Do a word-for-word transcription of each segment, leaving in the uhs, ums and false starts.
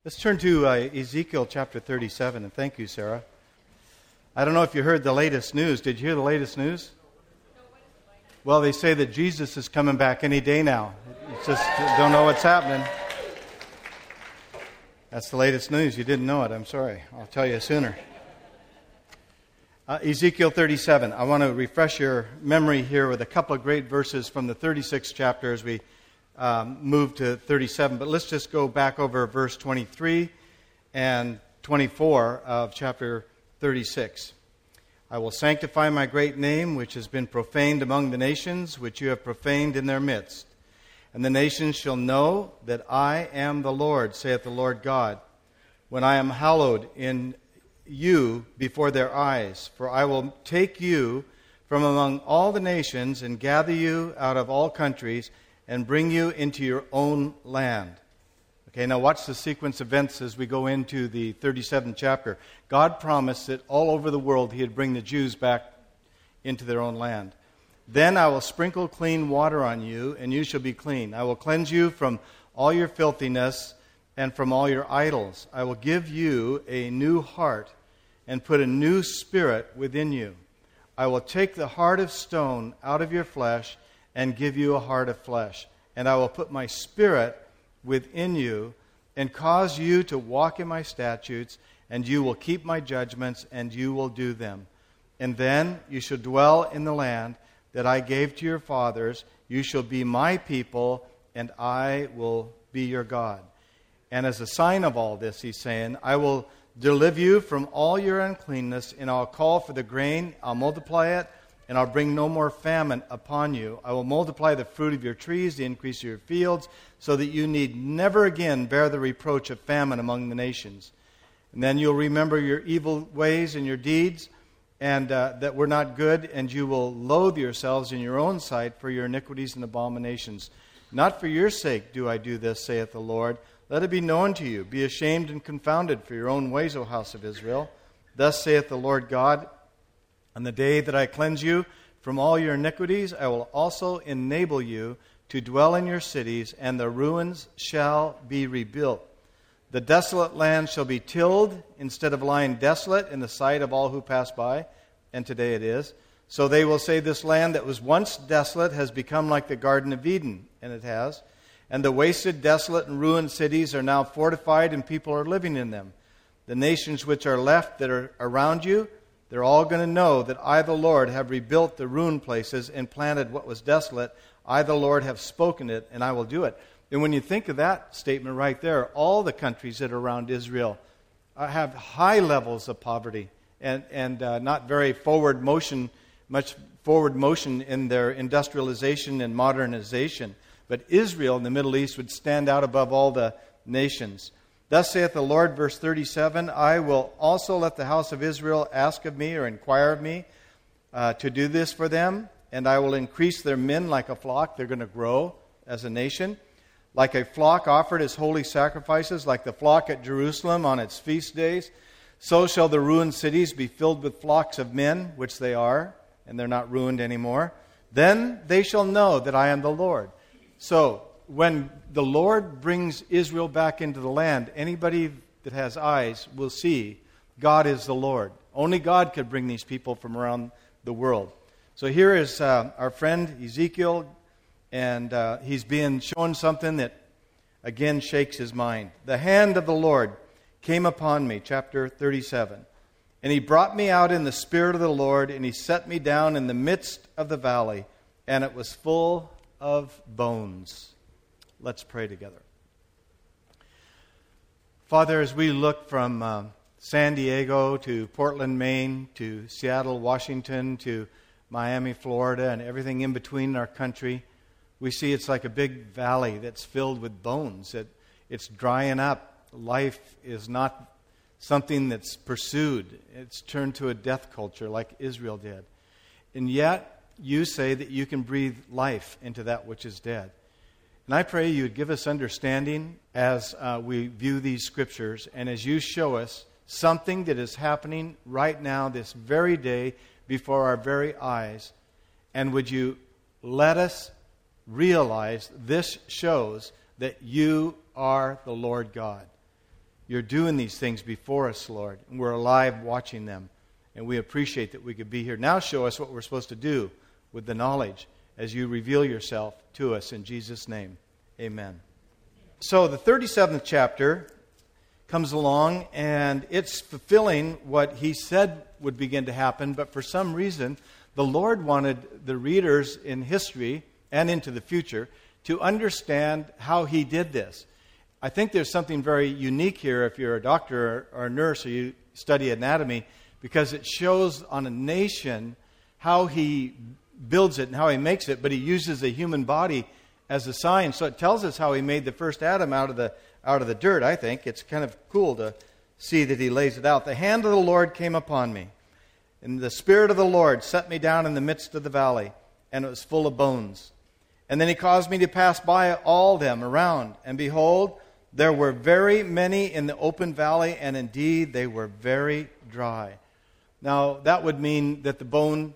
Let's turn to uh, Ezekiel chapter thirty-seven, and thank you, Sarah. I don't know if you heard the latest news. Did you hear the latest news? Well, they say that Jesus is coming back any day now. It's just don't know what's happening. That's the latest news. You didn't know it. I'm sorry. I'll tell you sooner. Uh, Ezekiel thirty-seven. I want to refresh your memory here with a couple of great verses from the thirty-sixth chapter as we um, move to thirty-seven. But let's just go back over verse twenty-three and twenty-four of chapter thirty-six. I will sanctify my great name, which has been profaned among the nations, which you have profaned in their midst. And the nations shall know that I am the Lord, saith the Lord God, when I am hallowed in you before their eyes. For I will take you from among all the nations and gather you out of all countries and bring you into your own land. Okay, now watch the sequence of events as we go into the thirty-seventh chapter. God promised that all over the world He would bring the Jews back into their own land. Then I will sprinkle clean water on you, and you shall be clean. I will cleanse you from all your filthiness and from all your idols. I will give you a new heart and put a new spirit within you. I will take the heart of stone out of your flesh and give you a heart of flesh. And I will put my spirit within you and cause you to walk in my statutes, and you will keep my judgments, and you will do them. And then you shall dwell in the land that I gave to your fathers. You shall be my people, and I will be your God. And as a sign of all this, he's saying, I will deliver you from all your uncleanness, and I'll call for the grain, I'll multiply it, and I'll bring no more famine upon you. I will multiply the fruit of your trees, the increase of your fields, so that you need never again bear the reproach of famine among the nations. And then you'll remember your evil ways and your deeds, and uh, that were not good, and you will loathe yourselves in your own sight for your iniquities and abominations. Not for your sake do I do this, saith the Lord. Let it be known to you. Be ashamed and confounded for your own ways, O house of Israel. Thus saith the Lord God, on the day that I cleanse you from all your iniquities, I will also enable you to dwell in your cities, and the ruins shall be rebuilt. The desolate land shall be tilled instead of lying desolate in the sight of all who pass by, and today it is. So they will say, this land that was once desolate has become like the Garden of Eden, and it has. And the wasted, desolate, and ruined cities are now fortified, and people are living in them. The nations which are left that are around you, they're all going to know that I, the Lord, have rebuilt the ruined places and planted what was desolate. I, the Lord, have spoken it, and I will do it. And when you think of that statement right there, all the countries that are around Israel uh, have high levels of poverty and, and uh, not very forward motion, much forward motion in their industrialization and modernization. But Israel in the Middle East would stand out above all the nations. Thus saith the Lord, verse thirty-seven, I will also let the house of Israel ask of me or inquire of me uh, to do this for them, and I will increase their men like a flock. They're going to grow as a nation. Like a flock offered as holy sacrifices, like the flock at Jerusalem on its feast days, so shall the ruined cities be filled with flocks of men, which they are, and they're not ruined anymore. Then they shall know that I am the Lord. So, when the Lord brings Israel back into the land, anybody that has eyes will see God is the Lord. Only God could bring these people from around the world. So here is uh, our friend Ezekiel, and uh, he's being shown something that, again, shakes his mind. The hand of the Lord came upon me, chapter thirty-seven. And he brought me out in the spirit of the Lord, and he set me down in the midst of the valley, and it was full of bones. Let's pray together. Father, as we look from uh, San Diego to Portland, Maine, to Seattle, Washington, to Miami, Florida, and everything in between in our country, we see it's like a big valley that's filled with bones. It, it's drying up. Life is not something that's pursued. It's turned to a death culture like Israel did. And yet, you say that you can breathe life into that which is dead. And I pray you would give us understanding as uh, we view these scriptures, and as you show us something that is happening right now, this very day, before our very eyes. And would you let us realize this shows that you are the Lord God. you're doing these things before us, Lord. And we're alive watching them. And we appreciate that we could be here. Now show us what we're supposed to do with the knowledge as you reveal yourself to us in Jesus' name. Amen. So the thirty-seventh chapter comes along, and it's fulfilling what he said would begin to happen, but for some reason, the Lord wanted the readers in history and into the future to understand how he did this. I think there's something very unique here if you're a doctor or a nurse or you study anatomy, because it shows on a nation how he builds it and how he makes it, but he uses a human body as a sign. So it tells us how he made the first Adam out of the out of the dirt, I think. It's kind of cool to see that he lays it out. The hand of the Lord came upon me, and the Spirit of the Lord set me down in the midst of the valley, and it was full of bones. And then he caused me to pass by all them around, and behold, there were very many in the open valley, and indeed they were very dry. Now, that would mean that the bone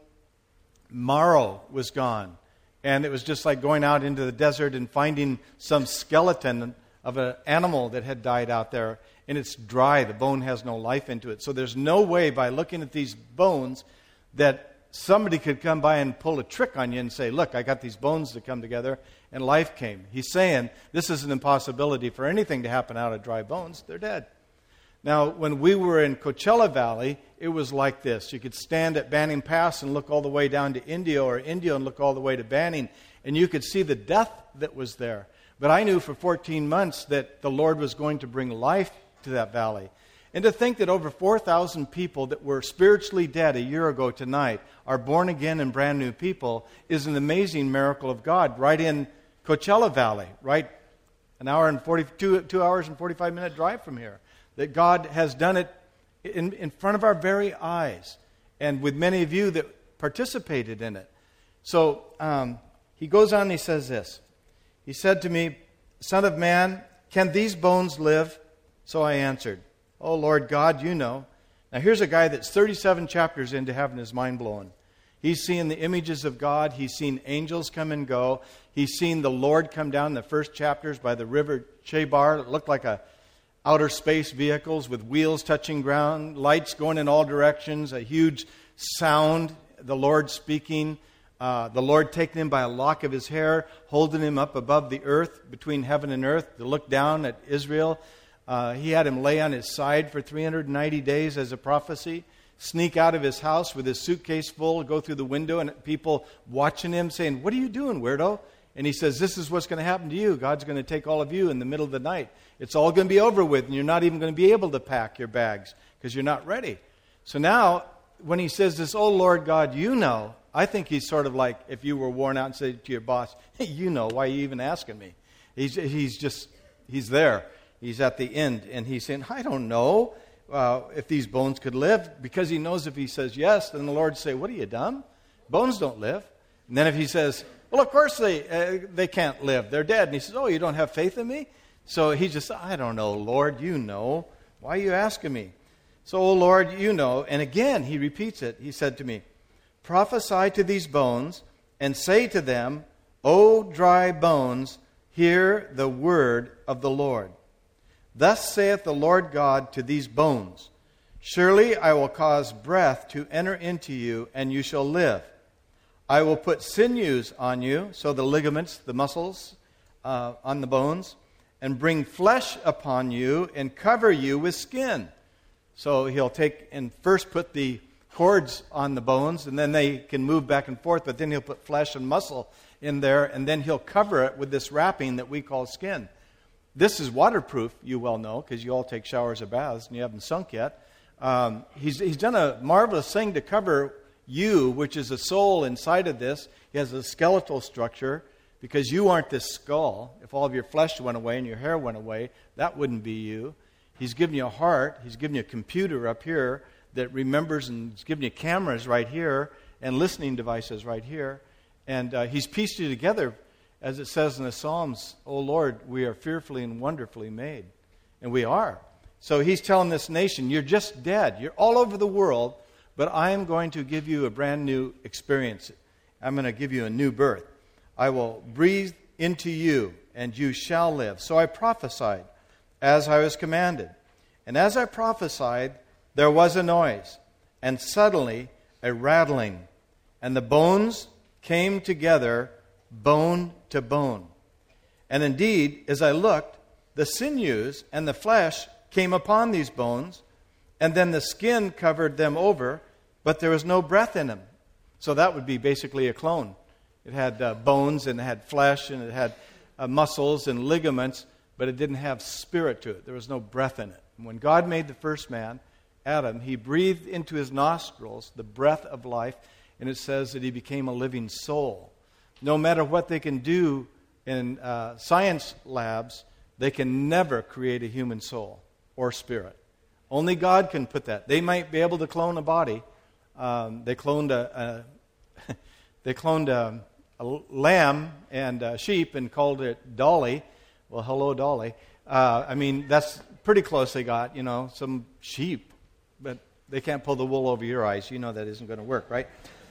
marrow was gone. And it was just like going out into the desert and finding some skeleton of an animal that had died out there. And it's dry. The bone has no life into it. So there's no way by looking at these bones that somebody could come by and pull a trick on you and say, look, I got these bones to come together, and life came. He's saying this is an impossibility for anything to happen out of dry bones. They're dead. Now, when we were in Coachella Valley, it was like this. You could stand at Banning Pass and look all the way down to Indio, or Indio and look all the way to Banning, and you could see the death that was there. But I knew for fourteen months that the Lord was going to bring life to that valley. And to think that over four thousand people that were spiritually dead a year ago tonight are born again and brand new people is an amazing miracle of God right in Coachella Valley, right an hour and forty-two, two hours and forty-five minute drive from here. That God has done it in, in front of our very eyes, and with many of you that participated in it. So um, he goes on and he says this. He said to me, Son of man, can these bones live? So I answered, Oh Lord God, you know. Now here's a guy that's thirty-seven chapters into having his mind blown. He's seen the images of God. He's seen angels come and go. He's seen the Lord come down in the first chapters by the river Chebar. It looked like a outer space vehicles with wheels touching ground, lights going in all directions, a huge sound, the Lord speaking, uh, the Lord taking him by a lock of his hair, holding him up above the earth, between heaven and earth, to look down at Israel. Uh, he had him lay on his side for three hundred ninety days as a prophecy, sneak out of his house with his suitcase full, go through the window, and people watching him saying, What are you doing, weirdo? And he says, this is what's going to happen to you. God's going to take all of you in the middle of the night. It's all going to be over with, and you're not even going to be able to pack your bags because you're not ready. So now, when he says this, oh, Lord God, you know, I think he's sort of like if you were worn out and said to your boss, hey, you know, why are you even asking me? He's, he's just, he's there. He's at the end, and he's saying, I don't know uh, if these bones could live, because he knows if he says yes, then the Lord will say, what are you, dumb? Bones don't live. And then if he says, well, of course they uh, they can't live. They're dead. And he says, oh, you don't have faith in me? So he just, I don't know, Lord, you know. Why are you asking me? So, oh, Lord, you know. And again, he repeats it. He said to me, prophesy to these bones and say to them, O dry bones, hear the word of the Lord. Thus saith the Lord God to these bones, surely I will cause breath to enter into you, and you shall live. I will put sinews on you, so the ligaments, the muscles uh, on the bones, and bring flesh upon you and cover you with skin. So he'll take and first put the cords on the bones, and then they can move back and forth, but then he'll put flesh and muscle in there, and then he'll cover it with this wrapping that we call skin. This is waterproof, you well know, because you all take showers or baths, and you haven't sunk yet. Um, he's, he's done a marvelous thing to cover you, which is a soul inside of this. He has a skeletal structure, because you aren't this skull. If all of your flesh went away and your hair went away, that wouldn't be you. He's given you a heart. He's given you a computer up here that remembers, and he's given you cameras right here and listening devices right here. And uh, he's pieced you together, as it says in the Psalms, O Lord, we are fearfully and wonderfully made. And we are. So he's telling this nation, you're just dead. You're all over the world, but I am going to give you a brand new experience. I'm going to give you a new birth. I will breathe into you, and you shall live. So I prophesied as I was commanded. And as I prophesied, there was a noise, and suddenly a rattling, and the bones came together, bone to bone. And indeed, as I looked, the sinews and the flesh came upon these bones, and then the skin covered them over, but there was no breath in them. So that would be basically a clone. It had uh, bones, and it had flesh, and it had uh, muscles and ligaments, but it didn't have spirit to it. There was no breath in it. And when God made the first man, Adam, he breathed into his nostrils the breath of life, and it says that he became a living soul. No matter what they can do in uh, science labs, they can never create a human soul or spirit. Only God can put that. They might be able to clone a body. Um, they cloned a, a they cloned a, a lamb and a sheep and called it Dolly. Well, hello, Dolly. Uh, I mean, that's pretty close they got, you know, some sheep. But they can't pull the wool over your eyes. You know that isn't going to work, right?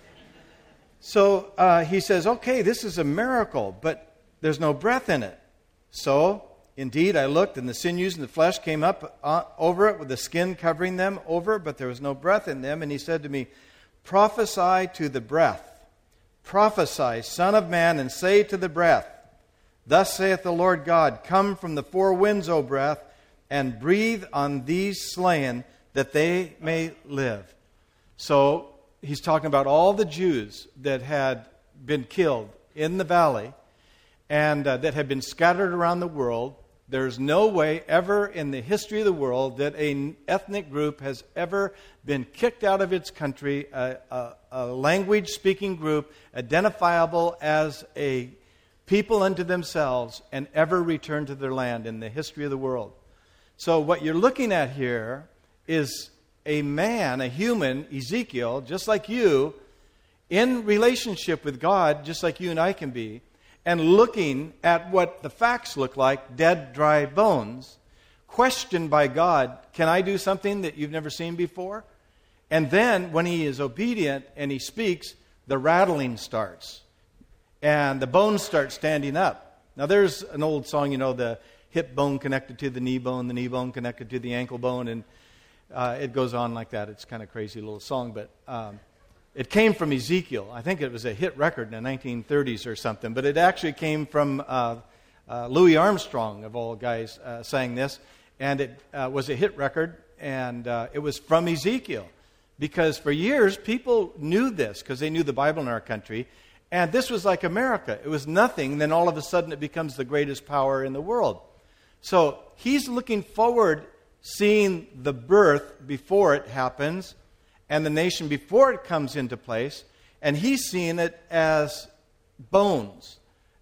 So uh, he says, okay, this is a miracle, but there's no breath in it. So, indeed, I looked, and the sinews and the flesh came up uh, over it with the skin covering them over, but there was no breath in them. And he said to me, prophesy to the breath. Prophesy, Son of Man, and say to the breath, thus saith the Lord God, come from the four winds, O breath, and breathe on these slain, that they may live. So he's talking about all the Jews that had been killed in the valley and uh, that had been scattered around the world. There's no way ever in the history of the world that an ethnic group has ever been kicked out of its country, a, a, a language-speaking group identifiable as a people unto themselves, and ever returned to their land in the history of the world. So what you're looking at here is a man, a human, Ezekiel, just like you, in relationship with God, just like you and I can be, and looking at what the facts look like, dead, dry bones, questioned by God, can I do something that you've never seen before? And then, when he is obedient and he speaks, the rattling starts. And the bones start standing up. Now, there's an old song, you know, the hip bone connected to the knee bone, the knee bone connected to the ankle bone, and uh, it goes on like that. It's kind of crazy little song, but um, it came from Ezekiel. I think it was a hit record in the nineteen thirties or something, but it actually came from uh, uh, Louis Armstrong, of all guys, uh, sang this, and it uh, was a hit record, and uh, it was from Ezekiel, because for years people knew this, because they knew the Bible in our country, and this was like America. It was nothing, then all of a sudden it becomes the greatest power in the world. So he's looking forward, seeing the birth before it happens, and the nation before it comes into place, and he's seeing it as bones.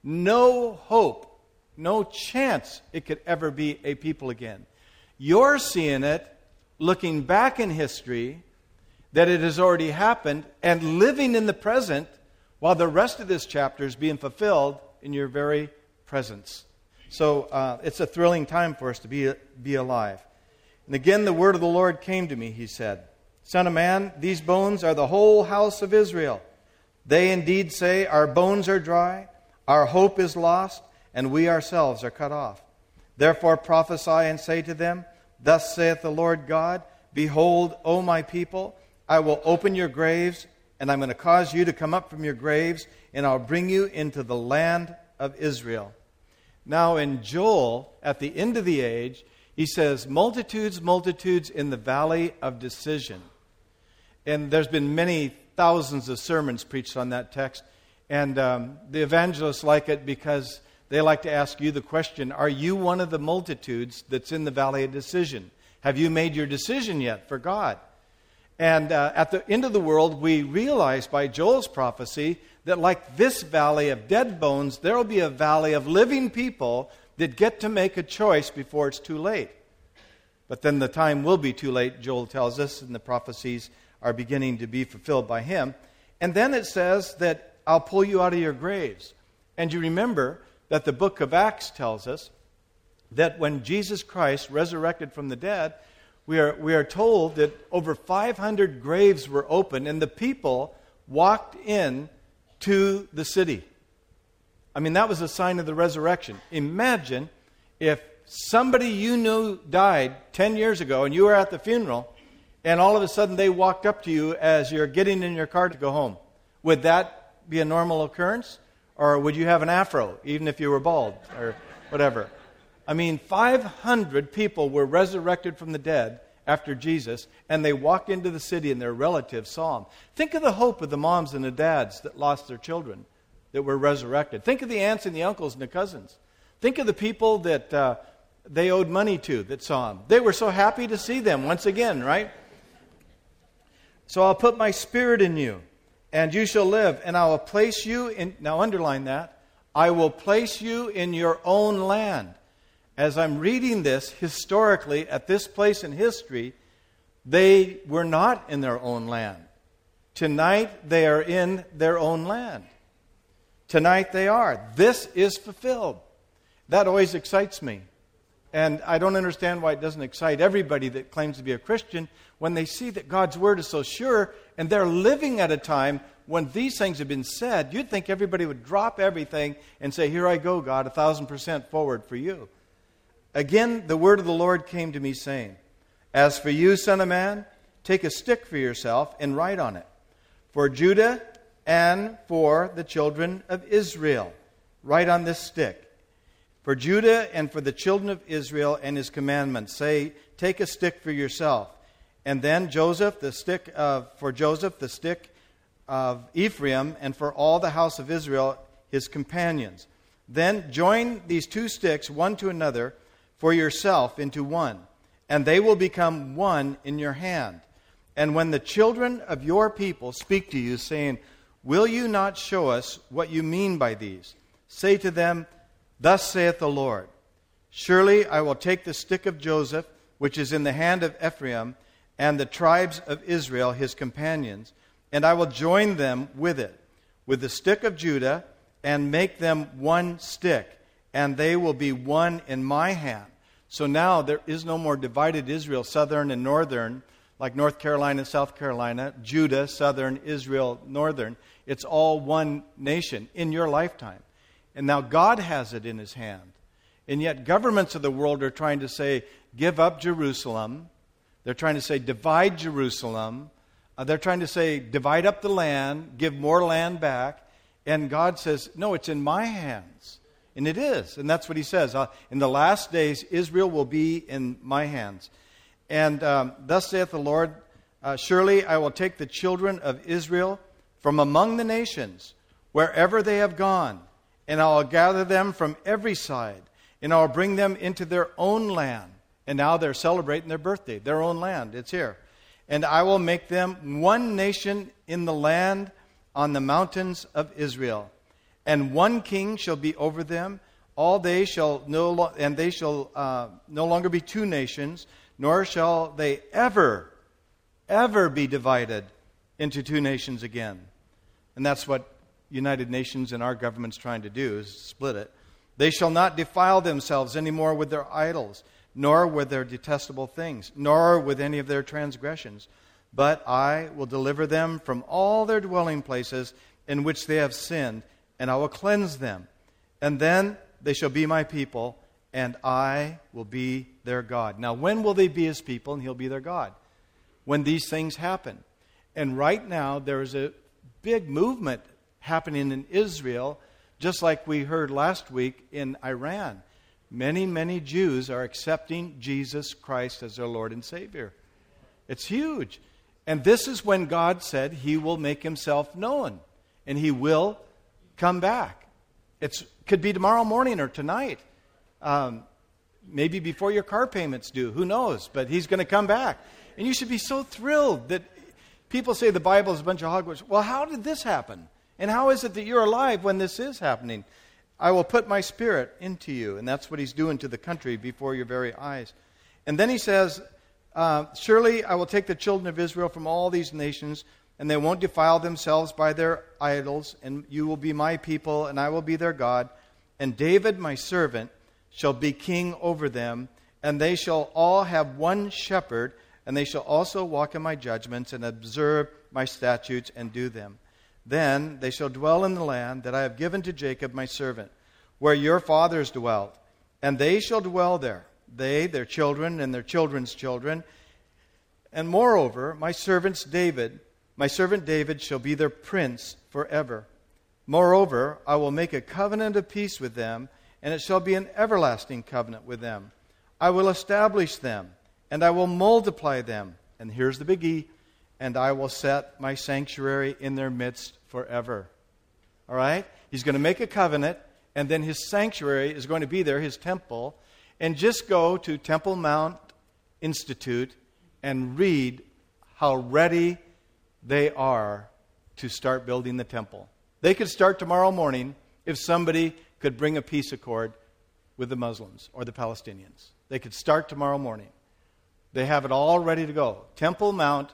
No hope, no chance it could ever be a people again. You're seeing it, looking back in history, that it has already happened, and living in the present, while the rest of this chapter is being fulfilled in your very presence. So uh, it's a thrilling time for us to be, be alive. And again, the word of the Lord came to me, he said, Son of man, these bones are the whole house of Israel. They indeed say, our bones are dry, our hope is lost, and we ourselves are cut off. Therefore prophesy and say to them, thus saith the Lord God, behold, O my people, I will open your graves, and I'm going to cause you to come up from your graves, and I'll bring you into the land of Israel. Now in Joel, at the end of the age, he says, multitudes, multitudes in the valley of decision. And there's been many thousands of sermons preached on that text. And um, the evangelists like it because they like to ask you the question, are you one of the multitudes that's in the valley of decision? Have you made your decision yet for God? And uh, at the end of the world, we realize by Joel's prophecy that like this valley of dead bones, there will be a valley of living people that get to make a choice before it's too late. But then the time will be too late, Joel tells us, and the prophecies are beginning to be fulfilled by him. And then it says that I'll pull you out of your graves. And you remember that the book of Acts tells us that when Jesus Christ resurrected from the dead, we are, we are told that over five hundred graves were opened and the people walked in to the city. I mean, that was a sign of the resurrection. Imagine if somebody you knew died ten years ago and you were at the funeral, and all of a sudden they walked up to you as you're getting in your car to go home. Would that be a normal occurrence? Or would you have an afro, even if you were bald or whatever? I mean, five hundred people were resurrected from the dead after Jesus, and they walked into the city and their relatives saw them. Think of the hope of the moms and the dads that lost their children that were resurrected. Think of the aunts and the uncles and the cousins. Think of the people that uh, they owed money to that saw them. They were so happy to see them once again, right? So I'll put my spirit in you, and you shall live, and I will place you in, now underline that, I will place you in your own land. As I'm reading this, historically, at this place in history, they were not in their own land. Tonight, they are in their own land. Tonight, they are. This is fulfilled. That always excites me. And I don't understand why it doesn't excite everybody that claims to be a Christian when they see that God's Word is so sure and they're living at a time when these things have been said. You'd think everybody would drop everything and say, here I go, God, a thousand percent forward for you. Again, the word of the Lord came to me saying, as for you, son of man, take a stick for yourself and write on it, for Judah and for the children of Israel. Write on this stick. For Judah and for the children of Israel and his commandments, say, take a stick for yourself. And then Joseph, the stick of, for Joseph, the stick of Ephraim, and for all the house of Israel, his companions. Then join these two sticks, one to another, for yourself into one, and they will become one in your hand. And when the children of your people speak to you, saying, will you not show us what you mean by these? Say to them, thus saith the Lord, surely I will take the stick of Joseph, which is in the hand of Ephraim, and the tribes of Israel, his companions, and I will join them with it, with the stick of Judah, and make them one stick, and they will be one in my hand. So now there is no more divided Israel, southern and northern, like North Carolina, South Carolina, Judah, southern, Israel, northern. It's all one nation in your lifetime. And now God has it in his hand. And yet governments of the world are trying to say, give up Jerusalem. They're trying to say, divide Jerusalem. Uh, they're trying to say, divide up the land, give more land back. And God says, no, it's in my hands. And it is. And that's what he says. Uh, in the last days, Israel will be in my hands. And um, thus saith the Lord, uh, surely I will take the children of Israel from among the nations, wherever they have gone, and I will gather them from every side, and I will bring them into their own land. And now they're celebrating their birthday, their own land. It's here. And I will make them one nation in the land on the mountains of Israel. And one king shall be over them. All they shall no lo- and they shall uh, no longer be two nations, nor shall they ever, ever be divided into two nations again. And that's what United Nations and our government's trying to do, is split it. They shall not defile themselves any more with their idols, nor with their detestable things, nor with any of their transgressions. But I will deliver them from all their dwelling places in which they have sinned, and I will cleanse them. And then they shall be my people, and I will be their God. Now, when will they be his people, and he'll be their God? When these things happen. And right now, there is a big movement happening in Israel, just like we heard last week in Iran. Many, many Jews are accepting Jesus Christ as their Lord and Savior. It's huge. And this is when God said he will make himself known, and he will come back. It could be tomorrow morning or tonight. Um, maybe before your car payments due. Who knows? But he's going to come back. And you should be so thrilled that people say the Bible is a bunch of hogwash. Well, how did this happen? And how is it that you're alive when this is happening? I will put my spirit into you. And that's what he's doing to the country before your very eyes. And then he says, uh, surely I will take the children of Israel from all these nations, and they won't defile themselves by their idols, and you will be my people, and I will be their God. And David, my servant, shall be king over them, and they shall all have one shepherd, and they shall also walk in my judgments, and observe my statutes, and do them. Then they shall dwell in the land that I have given to Jacob my servant, where your fathers dwelt, and they shall dwell there, they, their children, and their children's children. And moreover, my servants David, my servant David shall be their prince forever. Moreover, I will make a covenant of peace with them, and it shall be an everlasting covenant with them. I will establish them, and I will multiply them. And here's the biggie, and I will set my sanctuary in their midst forever. All right? He's going to make a covenant, and then his sanctuary is going to be there, his temple. And just go to Temple Mount Institute and read how ready they are to start building the temple. They could start tomorrow morning if somebody could bring a peace accord with the Muslims or the Palestinians. They could start tomorrow morning. They have it all ready to go. Temple Mount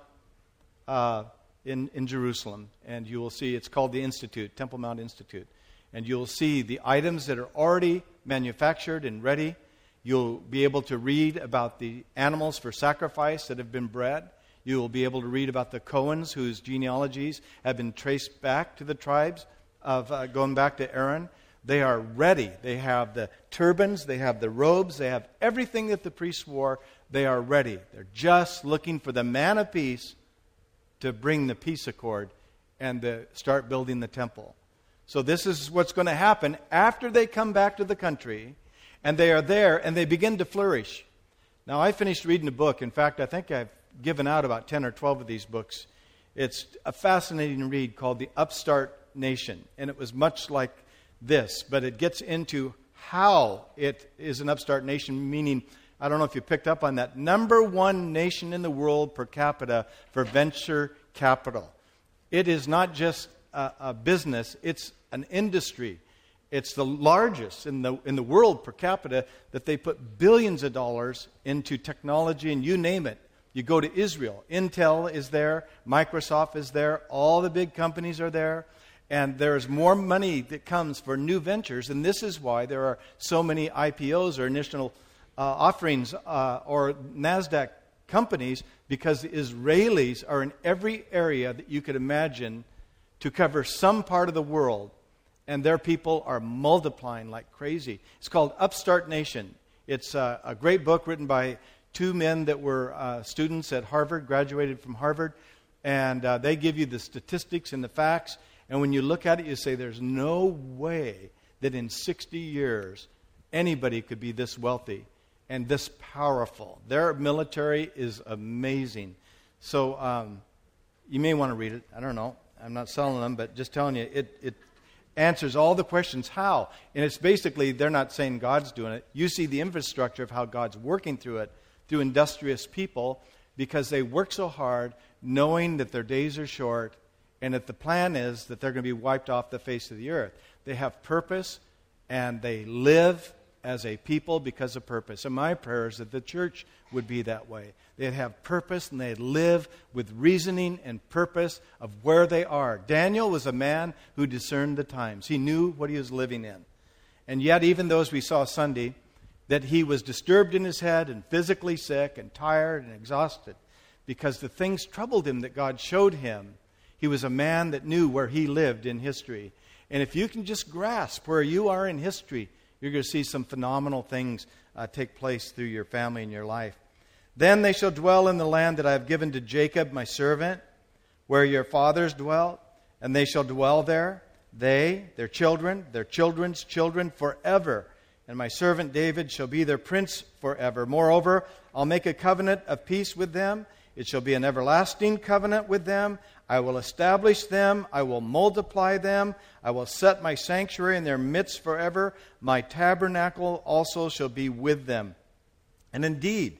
uh, in, in Jerusalem, and you will see, it's called the Institute, Temple Mount Institute. And you'll see the items that are already manufactured and ready. You'll be able to read about the animals for sacrifice that have been bred. You will be able to read about the Cohens whose genealogies have been traced back to the tribes of uh, going back to Aaron. They are ready. They have the turbans, they have the robes, they have everything that the priests wore. They are ready. They're just looking for the man of peace to bring the peace accord and to start building the temple. So this is what's going to happen after they come back to the country, and they are there, and they begin to flourish. Now, I finished reading a book. In fact, I think I've given out about ten or twelve of these books. It's a fascinating read called The Upstart Nation, and it was much like this, but it gets into how it is an upstart nation, meaning, I don't know if you picked up on that, number one nation in the world per capita for venture capital. It is not just a, a business, it's an industry. It's the largest in the in the world per capita that they put billions of dollars into technology, and you name it. You go to Israel, Intel is there, Microsoft is there, all the big companies are there, and there's more money that comes for new ventures, and this is why there are so many I P Os or initial uh, offerings uh, or NASDAQ companies, because the Israelis are in every area that you could imagine to cover some part of the world, and their people are multiplying like crazy. It's called Upstart Nation. It's uh, a great book written by two men that were uh, students at Harvard, graduated from Harvard, and uh, they give you the statistics and the facts, and when you look at it, you say there's no way that in sixty years anybody could be this wealthy and this powerful. Their military is amazing. So um, you may want to read it. I don't know. I'm not selling them, but just telling you, it, it answers all the questions how. And it's basically, they're not saying God's doing it. You see the infrastructure of how God's working through it, through industrious people, because they work so hard knowing that their days are short and that the plan is that they're going to be wiped off the face of the earth. They have purpose, and they live as a people because of purpose. And my prayer is that the church would be that way. They'd have purpose, and they'd live with reasoning and purpose of where they are. Daniel was a man who discerned the times. He knew what he was living in. And yet, even though, as we saw Sunday, that he was disturbed in his head and physically sick and tired and exhausted because the things troubled him that God showed him, he was a man that knew where he lived in history. And if you can just grasp where you are in history, you're going to see some phenomenal things uh, take place through your family and your life. Then they shall dwell in the land that I have given to Jacob, my servant, where your fathers dwelt, and they shall dwell there, they, their children, their children's children, forever. And my servant David shall be their prince forever. Moreover, I'll make a covenant of peace with them. It shall be an everlasting covenant with them. I will establish them. I will multiply them. I will set my sanctuary in their midst forever. My tabernacle also shall be with them. And indeed,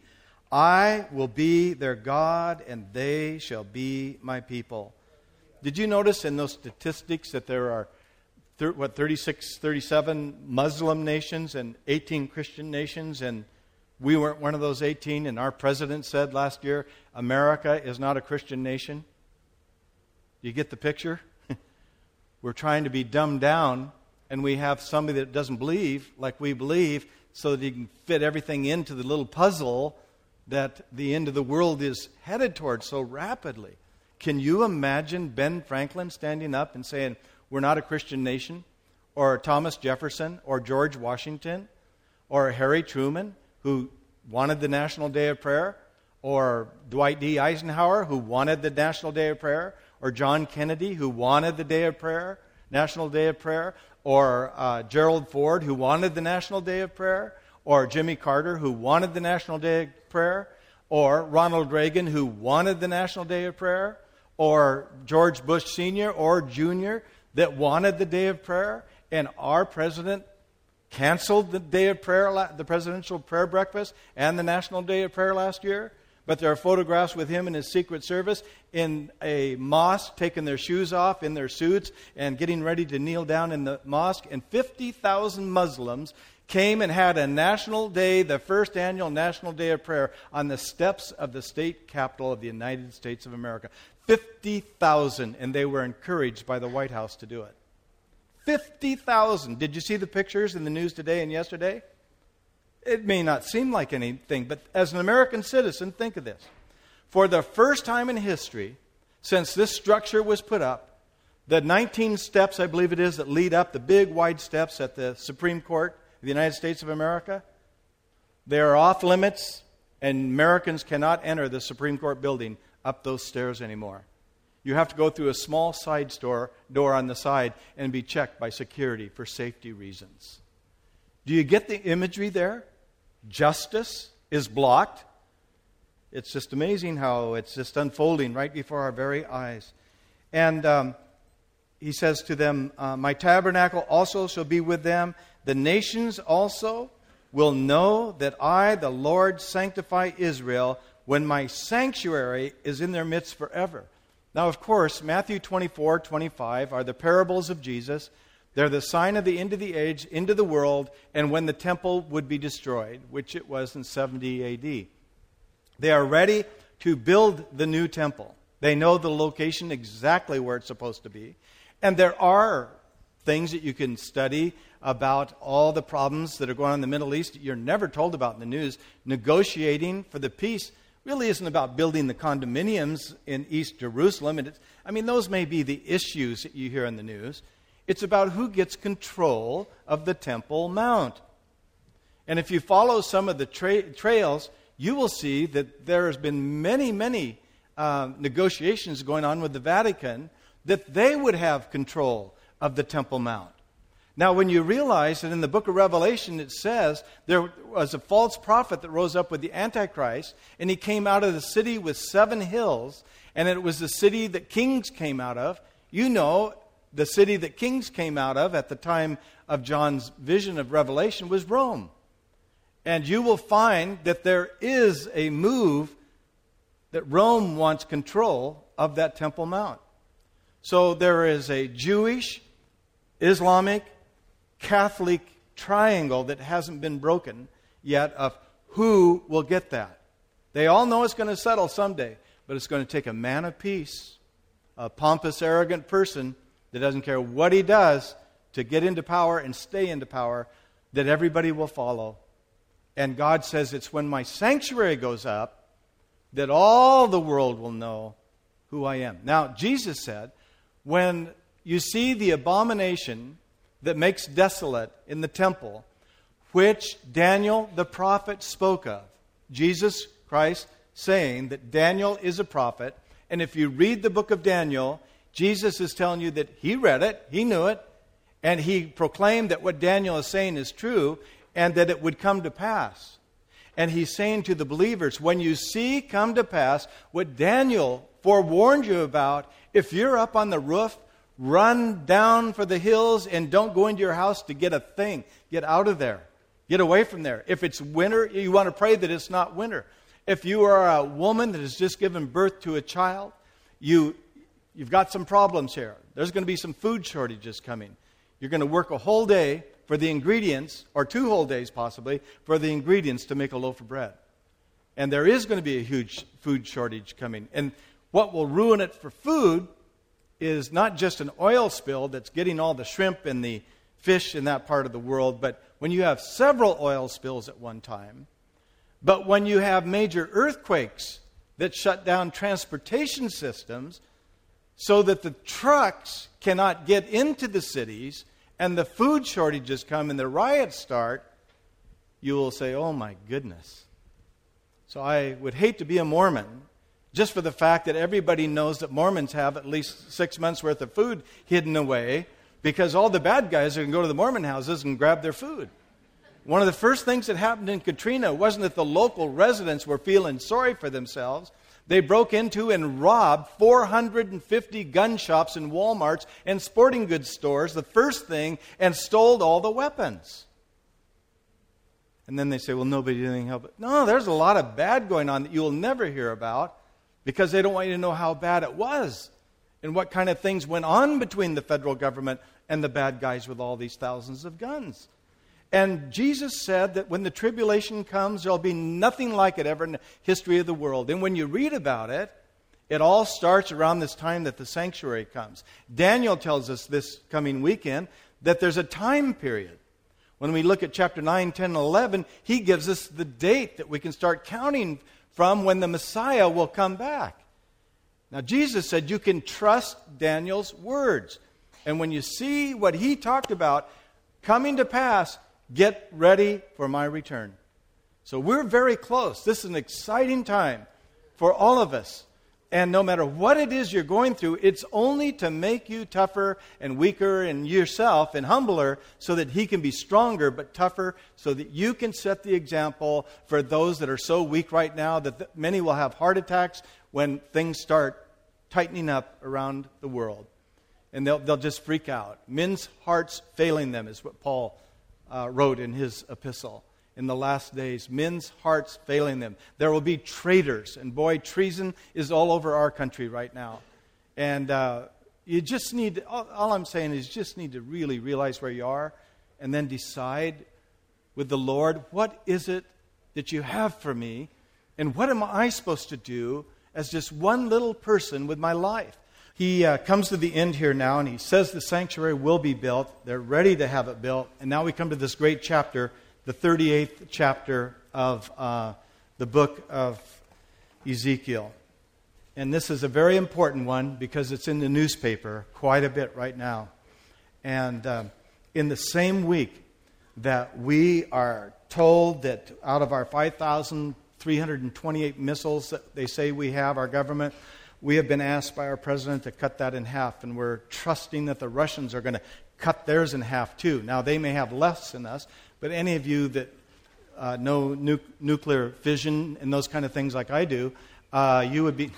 I will be their God, and they shall be my people. Did you notice in those statistics that there are, what, thirty-six, thirty-seven Muslim nations and eighteen Christian nations, and we weren't one of those eighteen, and our president said last year, America is not a Christian nation? You get the picture? We're trying to be dumbed down, and we have somebody that doesn't believe like we believe so that he can fit everything into the little puzzle that the end of the world is headed towards so rapidly. Can you imagine Ben Franklin standing up and saying, we're not a Christian nation? Or Thomas Jefferson or George Washington? or Harry Truman, who wanted the National Day of Prayer, or Dwight D. Eisenhower, who wanted the National Day of Prayer, or John Kennedy, who wanted the Day of Prayer, National Day of Prayer, or uh, Gerald Ford, who wanted the National Day of Prayer, or Jimmy Carter, who wanted the National Day of Prayer, or Ronald Reagan, who wanted the National Day of Prayer, or George Bush Senior or Junior that wanted the Day of Prayer, and our president canceled the Day of Prayer, the Presidential Prayer Breakfast, and the National Day of Prayer last year. But there are photographs with him and his Secret Service in a mosque, taking their shoes off in their suits and getting ready to kneel down in the mosque. And fifty thousand Muslims came and had a national day, the first annual National Day of Prayer, on the steps of the state capitol of the United States of America. fifty thousand, and they were encouraged by the White House to do it. fifty thousand. Did you see the pictures in the news today and yesterday? It may not seem like anything, but as an American citizen, think of this. For the first time in history, since this structure was put up, the nineteen steps, I believe it is, that lead up, the big wide steps at the Supreme Court of the United States of America, they are off limits, and Americans cannot enter the Supreme Court building up those stairs anymore. You have to go through a small side door, door on the side and be checked by security for safety reasons. Do you get the imagery there? Justice is blocked. It's just amazing how it's just unfolding right before our very eyes. And um, he says to them, uh, my tabernacle also shall be with them. The nations also will know that I, the Lord, sanctify Israel when my sanctuary is in their midst forever. Now, of course, Matthew twenty-four, twenty-five are the parables of Jesus. They're the sign of the end of the age, into the world, and when the temple would be destroyed, which it was in seventy A D. They are ready to build the new temple. They know the location exactly where it's supposed to be. And there are things that you can study about all the problems that are going on in the Middle East you're never told about in the news. Negotiating for the peace really isn't about building the condominiums in East Jerusalem. And it's, I mean, those may be the issues that you hear in the news. It's about who gets control of the Temple Mount. And if you follow some of the tra- trails, you will see that there has been many, many uh, negotiations going on with the Vatican that they would have control of the Temple Mount. Now, when you realize that in the book of Revelation it says there was a false prophet that rose up with the Antichrist, and he came out of the city with seven hills, and it was the city that kings came out of. You know, the city that kings came out of at the time of John's vision of Revelation was Rome. And you will find that there is a move that Rome wants control of that Temple Mount. So there is a Jewish, Islamic, Catholic triangle that hasn't been broken yet of who will get that. They all know it's going to settle someday, but it's going to take a man of peace, a pompous, arrogant person that doesn't care what he does to get into power and stay into power, that everybody will follow. And God says it's when my sanctuary goes up that all the world will know who I am. Now, Jesus said, when you see the abomination that makes desolate in the temple, which Daniel the prophet spoke of, Jesus Christ saying that Daniel is a prophet, and if you read the book of Daniel, Jesus is telling you that he read it, he knew it, and he proclaimed that what Daniel is saying is true, and that it would come to pass. And he's saying to the believers, when you see come to pass what Daniel forewarned you about, if you're up on the roof, run down for the hills and don't go into your house to get a thing. Get out of there. Get away from there. If it's winter, you want to pray that it's not winter. If you are a woman that has just given birth to a child, you, you've got some problems here. There's going to be some food shortages coming. You're going to work a whole day for the ingredients, or two whole days possibly, for the ingredients to make a loaf of bread. And there is going to be a huge food shortage coming. And what will ruin it for food is not just an oil spill that's getting all the shrimp and the fish in that part of the world, but when you have several oil spills at one time, but when you have major earthquakes that shut down transportation systems so that the trucks cannot get into the cities and the food shortages come and the riots start, you will say, oh my goodness. So I would hate to be a Mormon just for the fact that everybody knows that Mormons have at least six months worth of food hidden away, because all the bad guys are going to go to the Mormon houses and grab their food. One of the first things that happened in Katrina wasn't that the local residents were feeling sorry for themselves. They broke into and robbed four hundred fifty gun shops and Walmarts and sporting goods stores, the first thing, and stole all the weapons. And then they say, well, nobody did anything help it. No, there's a lot of bad going on that you'll never hear about because they don't want you to know how bad it was and what kind of things went on between the federal government and the bad guys with all these thousands of guns. And Jesus said that when the tribulation comes, there'll be nothing like it ever in the history of the world. And when you read about it, it all starts around this time that the sanctuary comes. Daniel tells us this coming weekend that there's a time period. When we look at chapter nine, ten, and eleven, he gives us the date that we can start counting from when the Messiah will come back. Now, Jesus said you can trust Daniel's words. And when you see what he talked about coming to pass, get ready for my return. So we're very close. This is an exciting time for all of us. And no matter what it is you're going through, it's only to make you tougher and weaker in yourself and humbler so that he can be stronger but tougher, so that you can set the example for those that are so weak right now that th- many will have heart attacks when things start tightening up around the world. And they'll, they'll just freak out. Men's hearts failing them is what Paul uh, wrote in his epistle. In the last days, men's hearts failing them. There will be traitors. And boy, treason is all over our country right now. And uh, you just need, all, all I'm saying is you just need to really realize where you are and then decide with the Lord, what is it that you have for me? And what am I supposed to do as just one little person with my life? He uh, comes to the end here now, and he says the sanctuary will be built. They're ready to have it built. And now we come to this great chapter, the thirty-eighth chapter of uh, the book of Ezekiel. And this is a very important one because it's in the newspaper quite a bit right now. And um, in the same week that we are told that out of our five thousand three hundred twenty-eight missiles that they say we have, our government, we have been asked by our president to cut that in half. And we're trusting that the Russians are going to cut theirs in half too. Now, they may have less than us, but any of you that uh, know nu- nuclear fission and those kind of things like I do, uh, you would be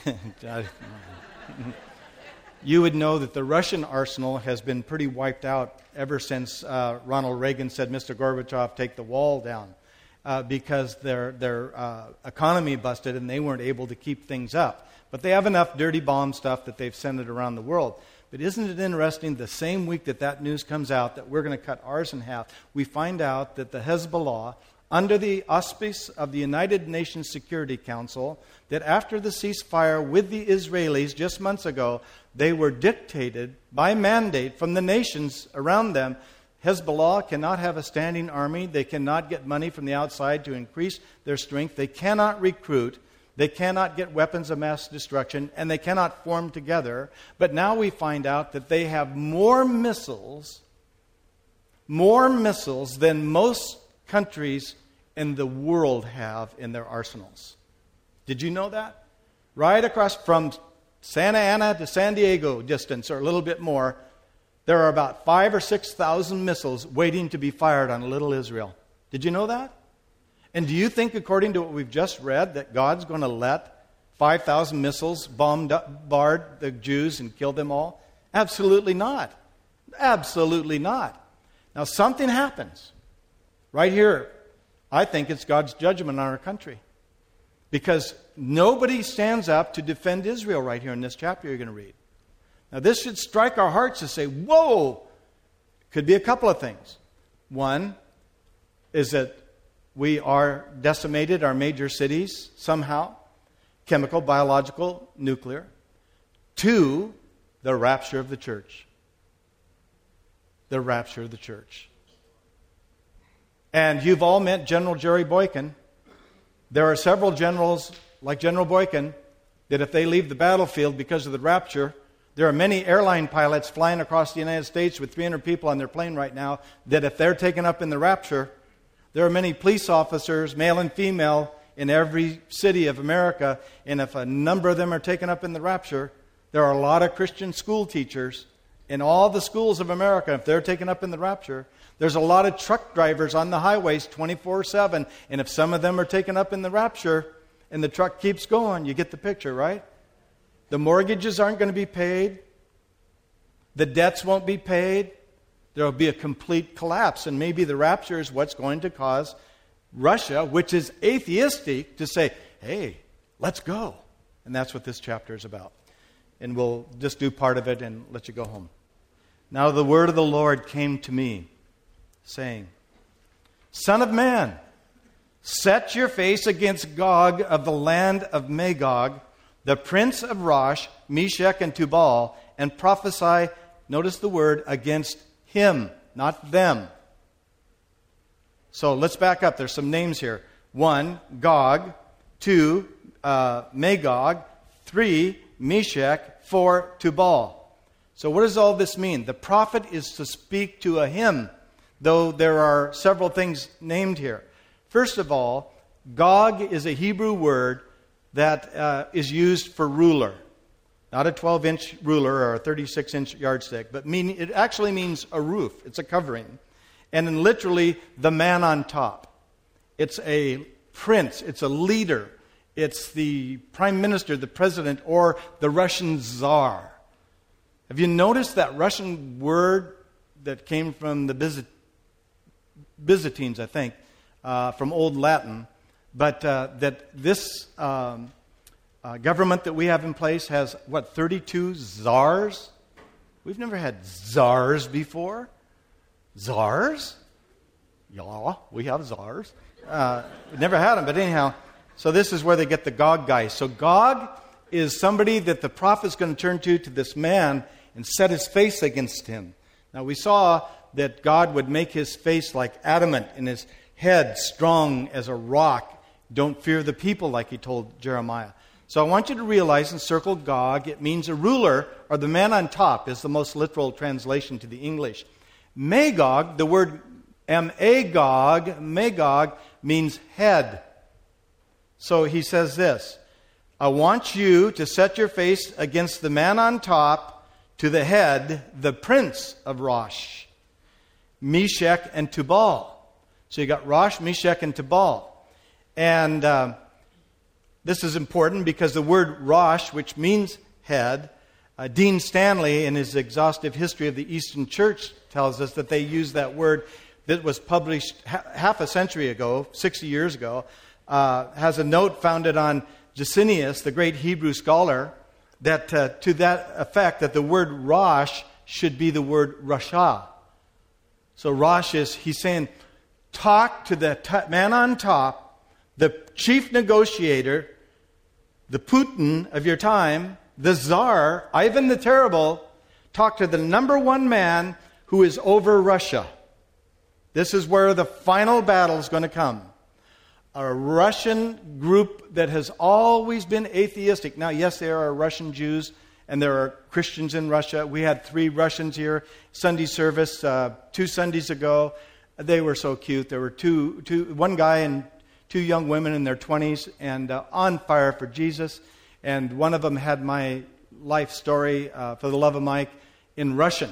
you would know that the Russian arsenal has been pretty wiped out ever since uh, Ronald Reagan said, Mister Gorbachev, take the wall down, uh, because their their uh, economy busted and they weren't able to keep things up. But they have enough dirty bomb stuff that they've sent it around the world. But isn't it interesting, the same week that that news comes out, that we're going to cut ours in half, we find out that the Hezbollah, under the auspice of the United Nations Security Council, that after the ceasefire with the Israelis just months ago, they were dictated by mandate from the nations around them. Hezbollah cannot have a standing army. They cannot get money from the outside to increase their strength. They cannot recruit. They cannot get weapons of mass destruction, and they cannot form together. But now we find out that they have more missiles, more missiles than most countries in the world have in their arsenals. Did you know that? Right across from Santa Ana to San Diego distance, or a little bit more, there are about five or six thousand missiles waiting to be fired on little Israel. Did you know that? And do you think, according to what we've just read, that God's going to let five thousand missiles bombard the Jews and kill them all? Absolutely not. Absolutely not. Now, something happens right here. I think it's God's judgment on our country. Because nobody stands up to defend Israel right here in this chapter you're going to read. Now, this should strike our hearts to say, whoa! Could be a couple of things. One is that we are decimated, our major cities, somehow. Chemical, biological, nuclear. Two, the rapture of the church. The rapture of the church. And you've all met General Jerry Boykin. There are several generals, like General Boykin, that if they leave the battlefield because of the rapture, there are many airline pilots flying across the United States with three hundred people on their plane right now, that if they're taken up in the rapture, There are many police officers, male and female, in every city of America, and if a number of them are taken up in the rapture, there are a lot of Christian school teachers in all the schools of America. If they're taken up in the rapture, there's a lot of truck drivers on the highways twenty-four seven, and if some of them are taken up in the rapture and the truck keeps going, you get the picture, right? The mortgages aren't going to be paid. The debts won't be paid. There will be a complete collapse, and maybe the rapture is what's going to cause Russia, which is atheistic, to say, hey, let's go. And that's what this chapter is about. And we'll just do part of it and let you go home. Now the word of the Lord came to me, saying, Son of man, set your face against Gog of the land of Magog, the prince of Rosh, Meshech, and Tubal, and prophesy, notice the word, against him, not them. So let's back up. There's some names here. One, Gog. Two, uh, Magog. Three, Meshech. Four, Tubal. So what does all this mean? The prophet is to speak to a him, though there are several things named here. First of all, Gog is a Hebrew word that uh, is used for ruler. Not a twelve-inch ruler or a thirty-six-inch yardstick, but mean, it actually means a roof. It's a covering. And then literally, the man on top. It's a prince. It's a leader. It's the prime minister, the president, or the Russian czar. Have you noticed that Russian word that came from the Byzant- Byzantines, I think, uh, from Old Latin, but uh, that this um, uh, government that we have in place has, what, thirty-two czars? We've never had czars before. Czars? Yeah, we have czars. Uh, we've never had them, but anyhow, so this is where they get the Gog guy. So Gog is somebody that the prophet's going to turn to, to this man, and set his face against him. Now we saw that God would make his face like adamant and his head strong as a rock. Don't fear the people, like he told Jeremiah. So I want you to realize and circle Gog. It means a ruler, or the man on top is the most literal translation to the English. Magog, the word M-A-Gog, Magog means head. So he says this, I want you to set your face against the man on top, to the head, the prince of Rosh, Meshech, and Tubal. So you got Rosh, Meshech, and Tubal. And uh, this is important because the word Rosh, which means head, uh, Dean Stanley, in his exhaustive history of the Eastern Church, tells us that they use that word that was published ha- half a century ago, sixty years ago, uh, has a note founded on Gesenius, the great Hebrew scholar, that uh, to that effect that the word Rosh should be the word Rasha. So Rosh is, he's saying, talk to the t- man on top, the chief negotiator, the Putin of your time, the Tsar, Ivan the Terrible, talk to the number one man who is over Russia. This is where the final battle is going to come. A Russian group that has always been atheistic. Now, yes, there are Russian Jews and there are Christians in Russia. We had three Russians here, Sunday service, uh, two Sundays ago. They were so cute. There were two, two, one guy and two young women in their twenties and uh, on fire for Jesus. And one of them had my life story, uh, For the Love of Mike, in Russian.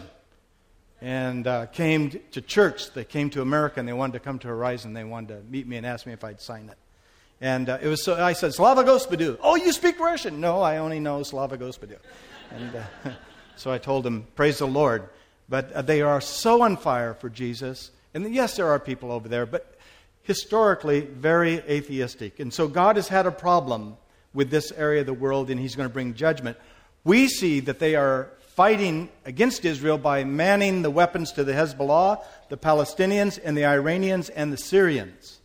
And uh, came to church. They came to America and they wanted to come to Horizon. They wanted to meet me and ask me if I'd sign it. And uh, it was so. I said, Slava Gospodu. Oh, you speak Russian? No, I only know Slava Gospodu. And uh, so I told them, praise the Lord. But uh, they are so on fire for Jesus. And yes, there are people over there, but historically very atheistic. And so God has had a problem with this area of the world, and he's going to bring judgment. We see that they are fighting against Israel by manning the weapons to the Hezbollah, the Palestinians, and the Iranians, and the Syrians.